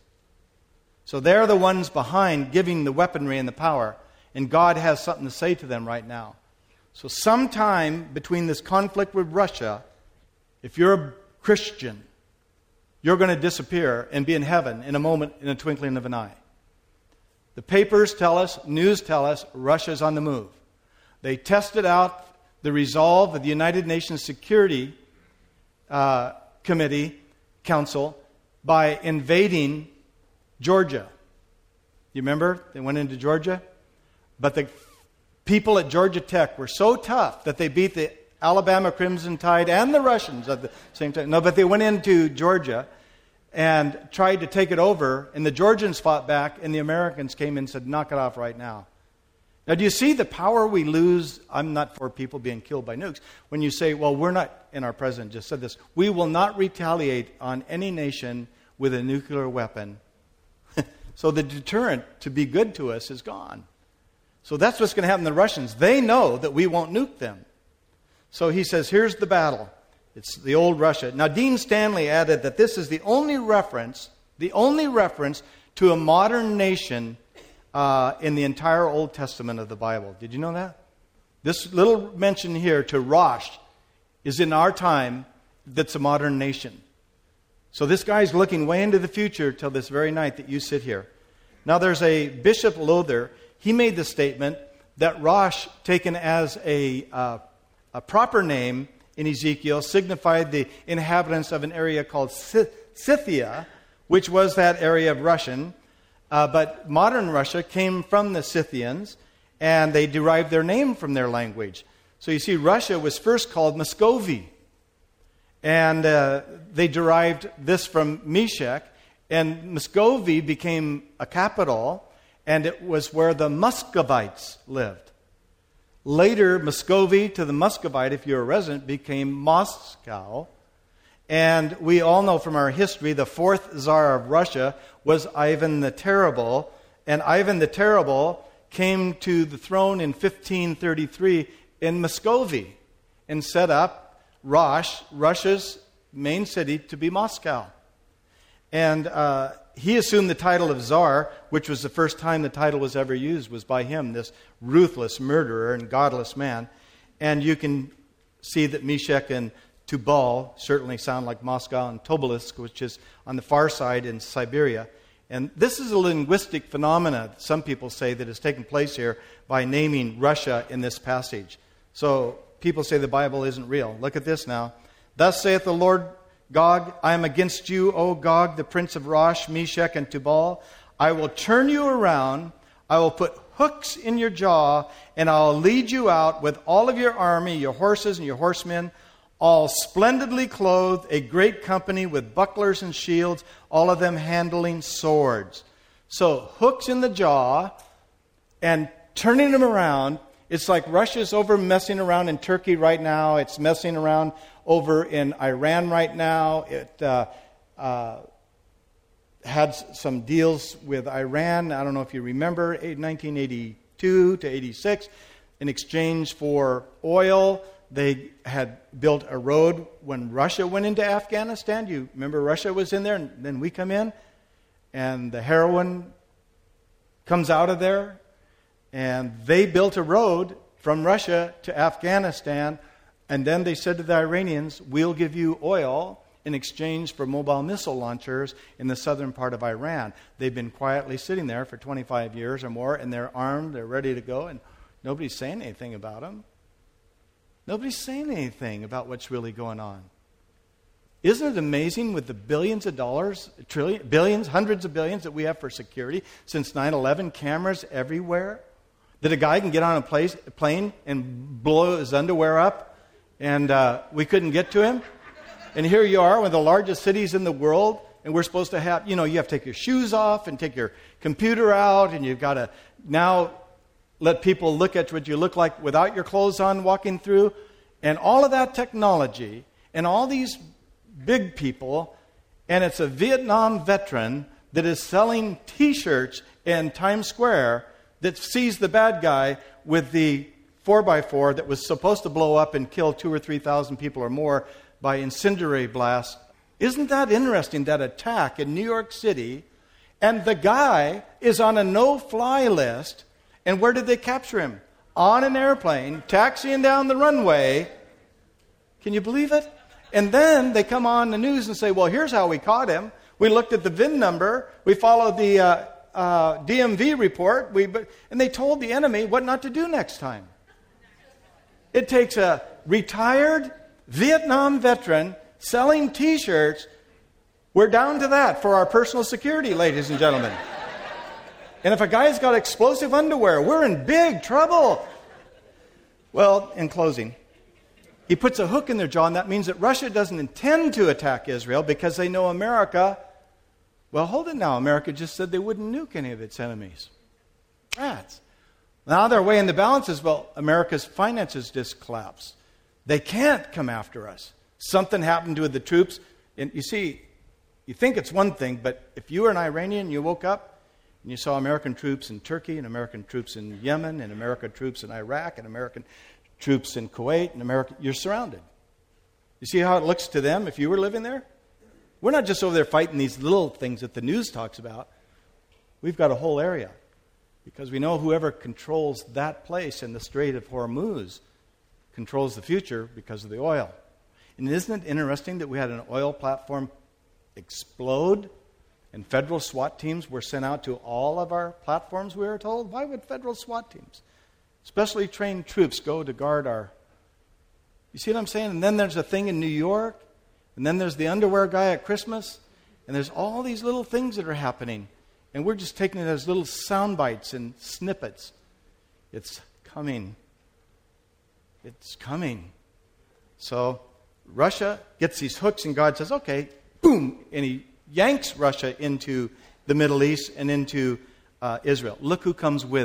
So they're the ones behind giving the weaponry and the power. And God has something to say to them right now. So sometime between this conflict with Russia, if you're a Christian, you're going to disappear and be in heaven in a moment, in a twinkling of an eye. The papers tell us, news tell us, Russia's on the move. They tested out the resolve of the United Nations Security uh, Committee, Council, by invading Georgia. You remember? They went into Georgia. But the people at Georgia Tech were so tough that they beat the Alabama Crimson Tide and the Russians at the same time. No, but they went into Georgia and tried to take it over, and the Georgians fought back, and the Americans came in and said, knock it off right now. Now, do you see the power we lose? I'm not for people being killed by nukes. When you say, well, we're not, and our president just said this, we will not retaliate on any nation with a nuclear weapon. So the deterrent to be good to us is gone. So that's what's going to happen to the Russians. They know that we won't nuke them. So he says, here's the battle. It's the old Russia. Now, Dean Stanley added that this is the only reference, the only reference to a modern nation uh, in the entire Old Testament of the Bible. Did you know that? This little mention here to Rosh is in our time that's a modern nation. So this guy's looking way into the future till this very night that you sit here. Now, there's a Bishop Lowther. He made the statement that Rosh, taken as a, uh, a proper name in Ezekiel, signified the inhabitants of an area called Scythia, which was that area of Russian. Uh, but modern Russia came from the Scythians, and they derived their name from their language. So you see, Russia was first called Muscovy. And uh, they derived this from Meshech, and Muscovy became a capital, and it was where the Muscovites lived. Later, Muscovy to the Muscovite, if you're a resident, became Moscow. And we all know from our history, the fourth Tsar of Russia was Ivan the Terrible. And Ivan the Terrible came to the throne in fifteen thirty-three in Muscovy and set up Rosh, Russia's main city, to be Moscow. And uh, he assumed the title of Tsar, which was the first time the title was ever used, was by him, this ruthless murderer and godless man. And you can see that Meshech and Tubal certainly sound like Moscow, and Tobolsk, which is on the far side in Siberia. And this is a linguistic phenomena, some people say, that has taken place here by naming Russia in this passage. So people say the Bible isn't real. Look at this now. Thus saith the Lord Gog, I am against you, O Gog, the prince of Rosh, Meshech, and Tubal. I will turn you around. I will put hooks in your jaw, and I'll lead you out with all of your army, your horses and your horsemen, all splendidly clothed, a great company with bucklers and shields, all of them handling swords. So hooks in the jaw and turning them around. It's like Russia's over messing around in Turkey right now. It's messing around over in Iran right now. It uh, uh, had some deals with Iran. I don't know if you remember, nineteen eighty-two to eighty-six. In exchange for oil, they had built a road when Russia went into Afghanistan. You remember Russia was in there, and then we come in, and the heroin comes out of there. And they built a road from Russia to Afghanistan, and then they said to the Iranians, we'll give you oil in exchange for mobile missile launchers in the southern part of Iran. They've been quietly sitting there for twenty-five years or more, and they're armed, they're ready to go, and nobody's saying anything about them. Nobody's saying anything about what's really going on. Isn't it amazing with the billions of dollars, trillion, billions, hundreds of billions that we have for security since nine eleven, cameras everywhere? That a guy can get on a place, plane and blow his underwear up, and uh, we couldn't get to him. And here you are, one of the largest cities in the world, and we're supposed to have, you know, you have to take your shoes off and take your computer out, and you've got to now let people look at what you look like without your clothes on walking through. And all of that technology, and all these big people, and it's a Vietnam veteran that is selling T-shirts in Times Square that sees the bad guy with the four by four that was supposed to blow up and kill two or three thousand people or more by incendiary blast. Isn't that interesting, that attack in New York City, and the guy is on a no-fly list, and where did they capture him? On an airplane, taxiing down the runway. Can you believe it? And then they come on the news and say, well, here's how we caught him. We looked at the V I N number. We followed the uh, uh, D M V report. We, and they told the enemy what not to do next time. It takes a retired Vietnam veteran selling T-shirts We're down to that for our personal security, ladies and gentlemen. And if a guy's got explosive underwear, we're in big trouble. Well, in closing, he puts a hook in their jaw, and that means that Russia doesn't intend to attack Israel because they know America. Well, hold it now. America just said they wouldn't nuke any of its enemies. Rats. Now they're weighing the balances. Well, America's finances just collapsed. They can't come after us. Something happened to the troops. And you see, you think it's one thing, but if you were an Iranian, you woke up and you saw American troops in Turkey and American troops in Yemen and American troops in Iraq and American troops in Kuwait and America, you're surrounded. You see how it looks to them if you were living there? We're not just over there fighting these little things that the news talks about. We've got a whole area because we know whoever controls that place in the Strait of Hormuz controls the future because of the oil. And isn't it interesting that we had an oil platform explode and federal SWAT teams were sent out to all of our platforms, we were told? Why would federal SWAT teams, specially trained troops, go to guard our... You see what I'm saying? And then there's a thing in New York, and then there's the underwear guy at Christmas, and there's all these little things that are happening, and we're just taking it as little sound bites and snippets. It's coming. It's coming. So Russia gets these hooks, and God says, okay, boom, and he yanks Russia into the Middle East and into uh, Israel. Look who comes with.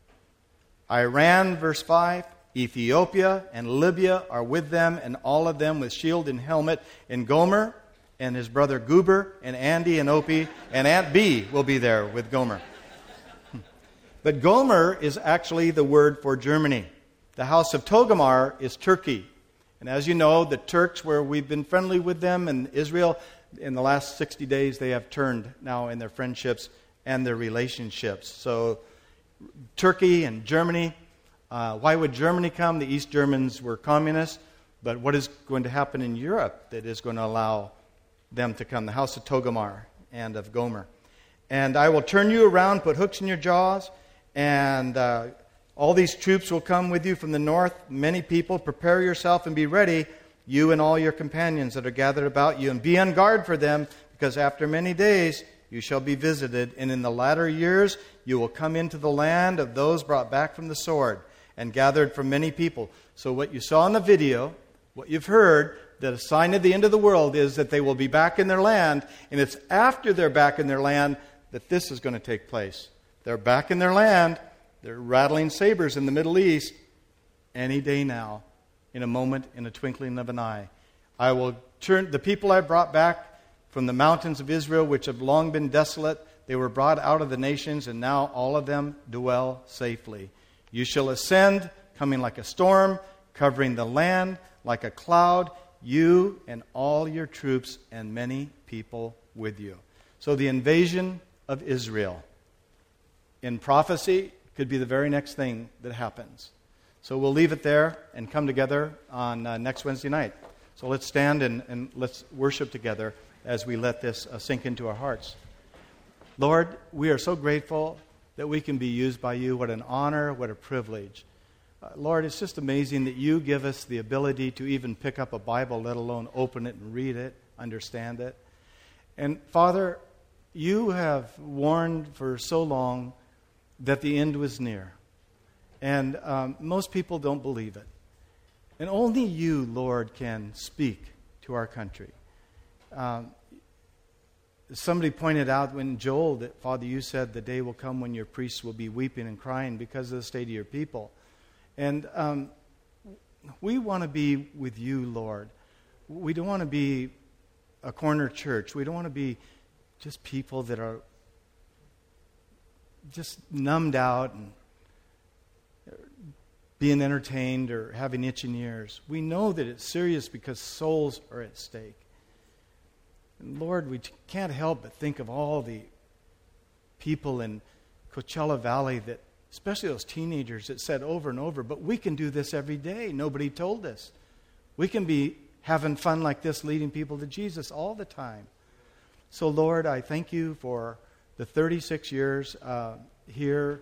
Iran, verse five, Ethiopia and Libya are with them, and all of them with shield and helmet. And Gomer and his brother Guber and Andy and Opie and Aunt B will be there with Gomer. But Gomer is actually the word for Germany. The house of Togarmah is Turkey. And as you know, the Turks, where we've been friendly with them, and Israel, in the last sixty days, they have turned now in their friendships and their relationships. So Turkey and Germany, uh, why would Germany come? The East Germans were communists. But what is going to happen in Europe that is going to allow them to come? The house of Togarmah and of Gomer. And I will turn you around, put hooks in your jaws, and uh, all these troops will come with you from the north. Many people, prepare yourself and be ready, you and all your companions that are gathered about you, and be on guard for them, because after many days you shall be visited, and in the latter years you will come into the land of those brought back from the sword and gathered from many people. So what you saw in the video, what you've heard, that a sign of the end of the world is that they will be back in their land, and it's after they're back in their land that this is going to take place. They're back in their land. They're rattling sabers in the Middle East any day now, in a moment, in a twinkling of an eye. I will turn the people I brought back from the mountains of Israel, which have long been desolate. They were brought out of the nations, and now all of them dwell safely. You shall ascend, coming like a storm, covering the land like a cloud, you and all your troops and many people with you. So the invasion of Israel in prophecy could be the very next thing that happens. So we'll leave it there and come together on uh, next Wednesday night. So let's stand and, and let's worship together as we let this uh, sink into our hearts. Lord, we are so grateful that we can be used by you. What an honor, what a privilege. Uh, Lord, it's just amazing that you give us the ability to even pick up a Bible, let alone open it and read it, understand it. And Father, you have warned for so long that the end was near. And um, most people don't believe it. And only you, Lord, can speak to our country. Um, somebody pointed out when Joel that, Father, you said the day will come when your priests will be weeping and crying because of the state of your people. And um, we want to be with you, Lord. We don't want to be a corner church. We don't want to be just people that are just numbed out and being entertained or having itching ears. We know that it's serious because souls are at stake. And Lord, we can't help but think of all the people in Coachella Valley that, especially those teenagers that said over and over, but we can do this every day. Nobody told us. We can be having fun like this, leading people to Jesus all the time. So Lord, I thank you for the thirty-six years uh, here,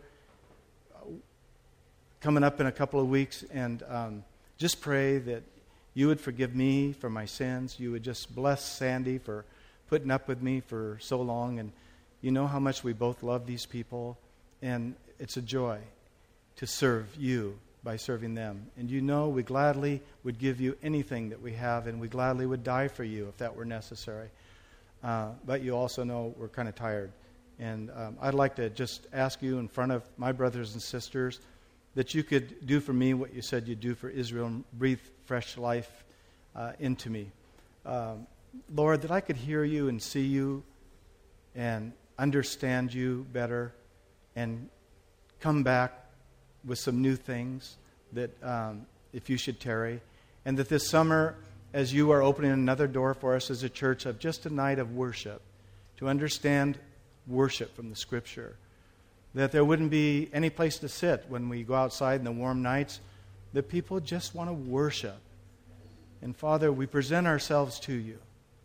coming up in a couple of weeks, and um, just pray that you would forgive me for my sins. You would just bless Sandy for putting up with me for so long, and you know how much we both love these people, and it's a joy to serve you by serving them. And you know we gladly would give you anything that we have, and we gladly would die for you if that were necessary. Uh, but you also know we're kind of tired. And um, I'd like to just ask you in front of my brothers and sisters that you could do for me what you said you'd do for Israel and breathe fresh life uh, into me. Um, Lord, that I could hear you and see you and understand you better and come back with some new things that um, if you should tarry. And that this summer, as you are opening another door for us as a church of just a night of worship, to understand worship from the Scripture, that there wouldn't be any place to sit when we go outside in the warm nights, that people just want to worship. And Father, we present ourselves to you,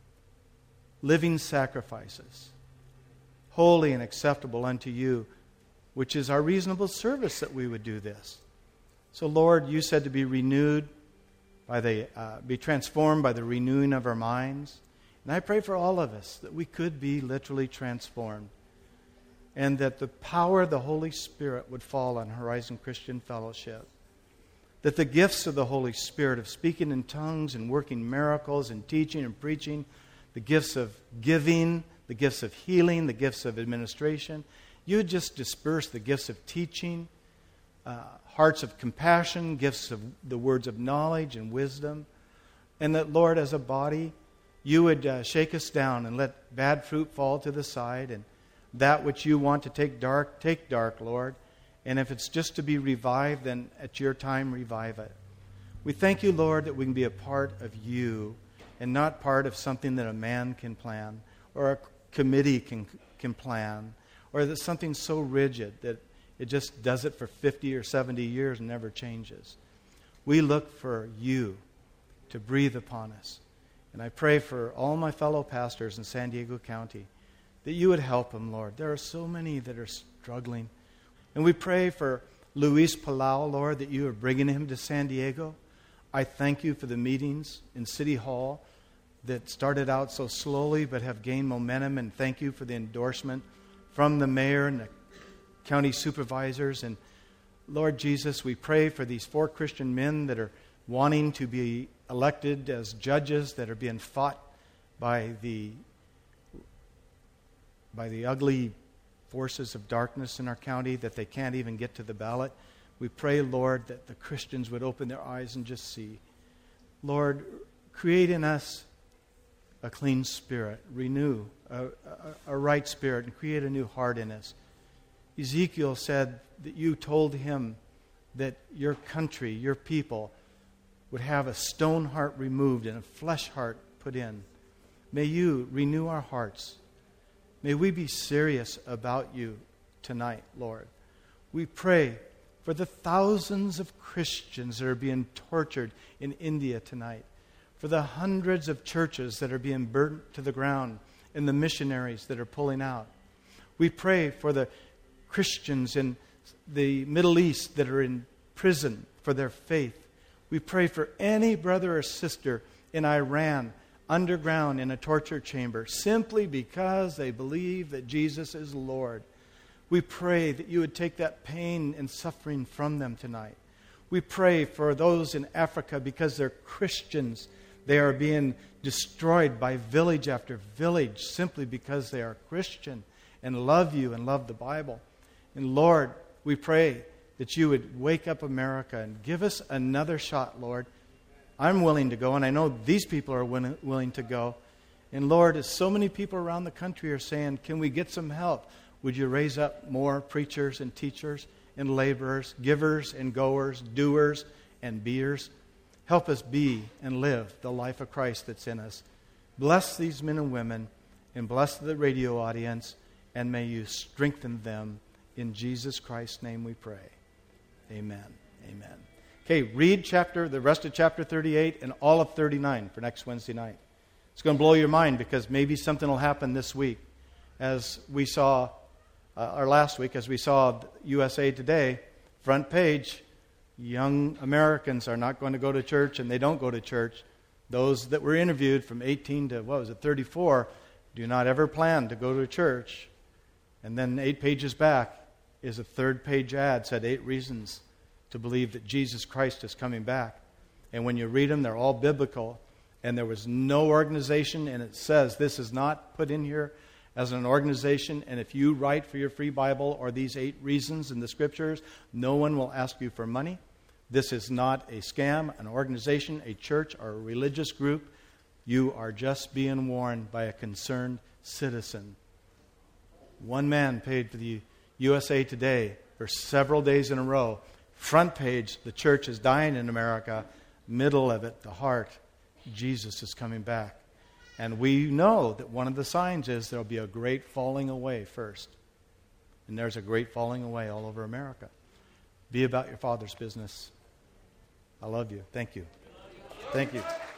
living sacrifices, holy and acceptable unto you, which is our reasonable service that we would do this. So Lord, you said to be renewed by the, uh, be transformed by the renewing of our minds. And I pray for all of us that we could be literally transformed, and that the power of the Holy Spirit would fall on Horizon Christian Fellowship. That the gifts of the Holy Spirit of speaking in tongues and working miracles and teaching and preaching, the gifts of giving, the gifts of healing, the gifts of administration, you would just disperse the gifts of teaching, uh, hearts of compassion, gifts of the words of knowledge and wisdom. And that, Lord, as a body, you would uh, shake us down and let bad fruit fall to the side, and that which you want to take dark, take dark, Lord. And if it's just to be revived, then at your time, revive it. We thank you, Lord, that we can be a part of you and not part of something that a man can plan or a committee can, can plan, or that something so rigid that it just does it for fifty or seventy years and never changes. We look for you to breathe upon us. And I pray for all my fellow pastors in San Diego County that you would help them, Lord. There are so many that are struggling. And we pray for Luis Palau, Lord, that you are bringing him to San Diego. I thank you for the meetings in City Hall that started out so slowly but have gained momentum. And thank you for the endorsement from the mayor and the county supervisors. And Lord Jesus, we pray for these four Christian men that are wanting to be elected as judges, that are being fought by the by the ugly forces of darkness in our county, that they can't even get to the ballot. We pray, Lord, that the Christians would open their eyes and just see. Lord, create in us a clean spirit, renew a, a, a right spirit, and create a new heart in us. Ezekiel said that you told him that your country, your people, would have a stone heart removed and a flesh heart put in. May you renew our hearts. May we be serious about you tonight, Lord. We pray for the thousands of Christians that are being tortured in India tonight, for the hundreds of churches that are being burnt to the ground, and the missionaries that are pulling out. We pray for the Christians in the Middle East that are in prison for their faith. We pray for any brother or sister in Iran underground in a torture chamber simply because they believe that Jesus is Lord. We pray that you would take that pain and suffering from them tonight. We pray for those in Africa because they're Christians. They are being destroyed by village after village simply because they are Christian and love you and love the Bible. And Lord, we pray that you would wake up America and give us another shot, Lord. I'm willing to go, and I know these people are willing, willing to go. And Lord, as so many people around the country are saying, can we get some help? Would you raise up more preachers and teachers and laborers, givers and goers, doers and beers? Help us be and live the life of Christ that's in us. Bless these men and women, and bless the radio audience, and may you strengthen them. In Jesus Christ's name we pray. Amen. Amen. Okay, read chapter, the rest of chapter thirty-eight and all of thirty-nine for next Wednesday night. It's going to blow your mind because maybe something will happen this week. As we saw, uh, or last week, as we saw U S A Today, front page, young Americans are not going to go to church, and they don't go to church. Those that were interviewed from eighteen to, what was it, thirty-four, Do not ever plan to go to a church and then eight pages back is a third page ad said eight reasons to believe that Jesus Christ is coming back. And when you read them, they're all biblical. And there was no organization, and it says this is not put in here as an organization. And if you write for your free Bible or these eight reasons in the Scriptures, no one will ask you for money. This is not a scam, an organization, a church, or a religious group. You are just being warned by a concerned citizen. One man paid for the U S A Today for several days in a row. Front page, the church is dying in America. Middle of it, the heart, Jesus is coming back. And we know that one of the signs is there will be a great falling away first. And there's a great falling away all over America. Be about your Father's business. I love you. Thank you. Thank you.